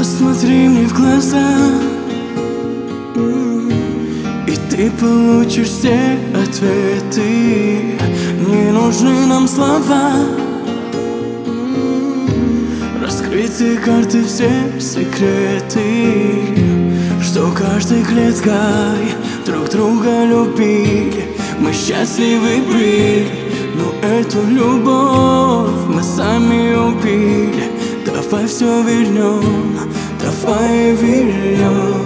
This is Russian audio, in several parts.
Посмотри мне в глаза, и ты получишь все ответы. Не нужны нам слова, раскрыты карты, все секреты, что каждой клеткой друг друга любили. Мы счастливы были, но эту любовь мы сами убили. Давай все вернем, давай вернем.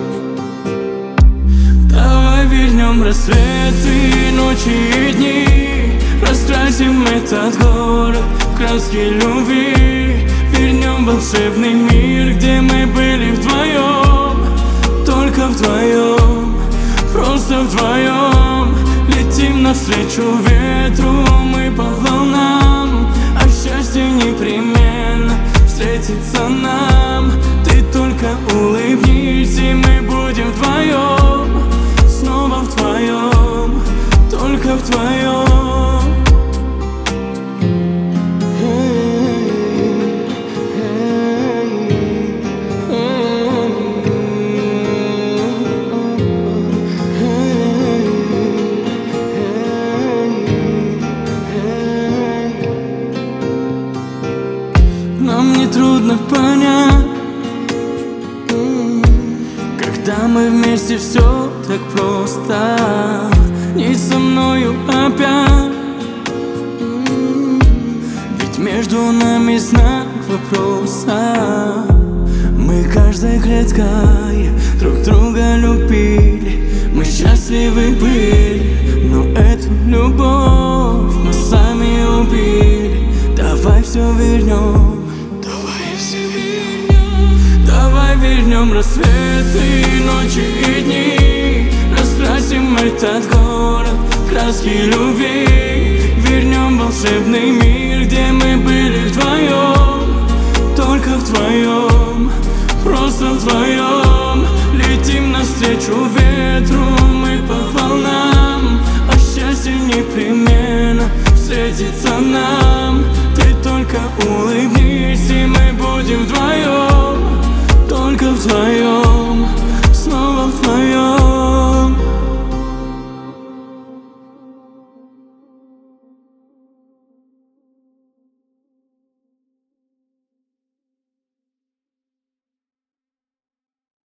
Давай вернем рассветы, ночи и дни, раскрасим этот город в краски любви. Вернем волшебный мир, где мы были вдвоем, только вдвоем, просто вдвоем. Летим навстречу ветру, мы по волнам, а счастье непременно встретится нам. Ты только улыбнись, и мы будем вдвоем, снова вдвоем, только вдвоем. Нам нетрудно понять, когда мы вместе, все так просто. Не со мною опять, ведь между нами знак вопроса. Мы каждой клеткой друг друга любили. Мы счастливы были, но эту любовь мы сами убили. Давай все вернем, давай вернем рассветы, ночи и дни, раскрасим этот город в краски любви. Вернем волшебный мир, где мы были вдвоем,